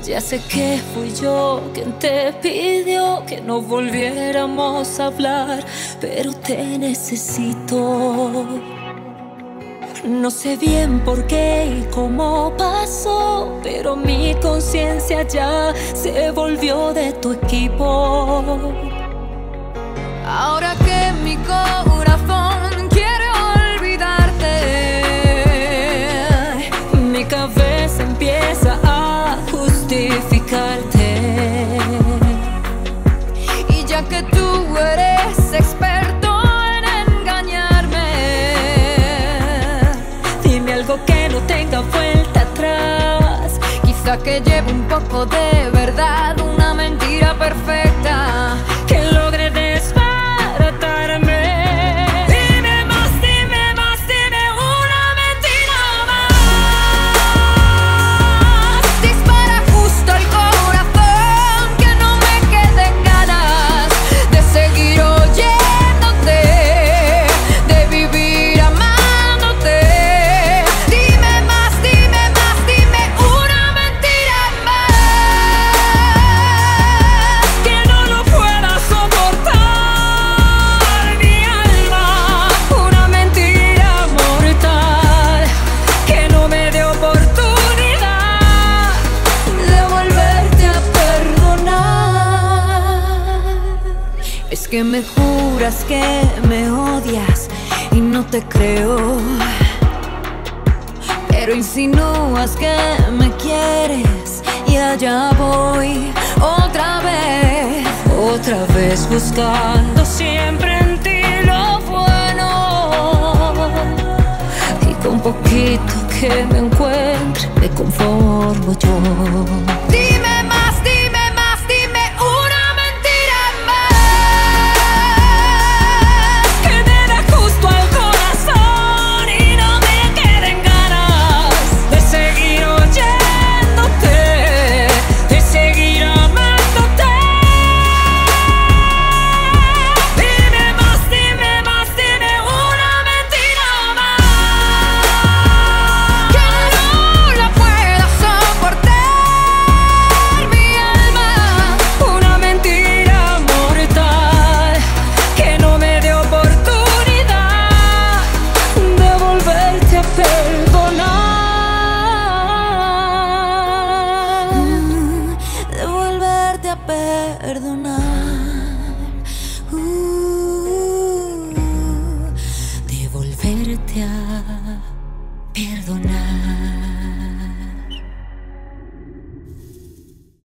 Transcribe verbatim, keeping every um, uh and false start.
Ya sé que fui yo quien te pidió que no volviéramos a hablar, pero te necesito. No sé bien por qué y cómo pasó, pero mi conciencia ya se volvió de tu equipo. Ahora que mi corazón quiere olvidarte, mi cabeza empieza a justificarte. Y ya que tú eres experto en engañarme, dime algo que no tenga vuelta atrás. Quizá que lleve un poco de verdad, una mentira perfecta que logre desbaratarme. Dime más, dime más, dime una mentira más. Dispara justo al corazón, que no me queden ganas de seguir oyéndote, de vivir amándote. Dime más, dime más, dime una mentira más, que no lo pueda soportar mi alma. Una mentira mortal que no me dé oportunidad de volverte a perdonar. Es que me juras que me odias y no te creo, pero insinúas que me quieres y allá voy otra vez, otra vez buscando siempre en ti lo bueno. Y con poquito que me encuentre me conformo yo. Dime más, dime más, dime una mentira más, que me dé justo al corazón y no me queden ganas de seguir oyéndote, de seguir amándote. Dime más, dime más, dime una mentira más, que no la pueda soportar mi alma. Una mentira mortal que no me dé oportunidad de volverte a perdonar, de volverte a perdonar, uh, de volverte a perdonar.